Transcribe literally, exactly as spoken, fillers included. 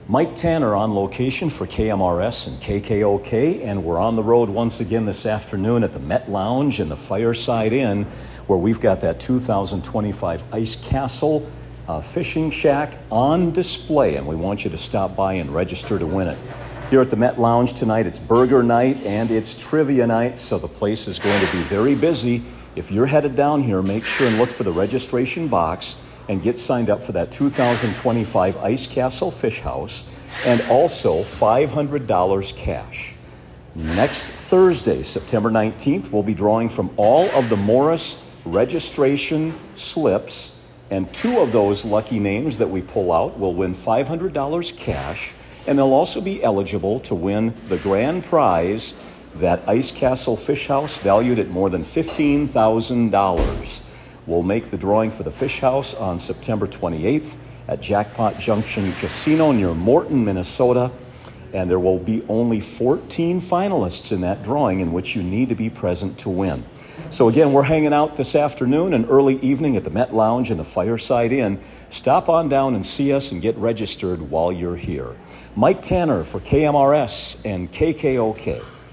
Mike Tanner on location for K M R S and K K O K, and we're on the road once again this afternoon at the Met Lounge and the Fireside Inn, where we've got that two thousand twenty-five Ice Castle uh, Fishing Shack on display, and we want you to stop by and register to win it. Here at the Met Lounge tonight, it's burger night and it's trivia night, so the place is going to be very busy. If you're headed down here, make sure and look for the registration box and get signed up for that two thousand twenty-five Ice Castle Fish House, and also five hundred dollars cash. Next Thursday, September nineteenth, we'll be drawing from all of the Morris registration slips, and two of those lucky names that we pull out will win five hundred dollars cash, and they'll also be eligible to win the grand prize, that Ice Castle Fish House valued at more than fifteen thousand dollars. We'll make the drawing for the Fish House on September twenty-eighth at Jackpot Junction Casino near Morton, Minnesota. And there will be only fourteen finalists in that drawing, in which you need to be present to win. So again, we're hanging out this afternoon and early evening at the Met Lounge and the Fireside Inn. Stop on down and see us and get registered while you're here. Mike Tanner for K M R S and K K O K.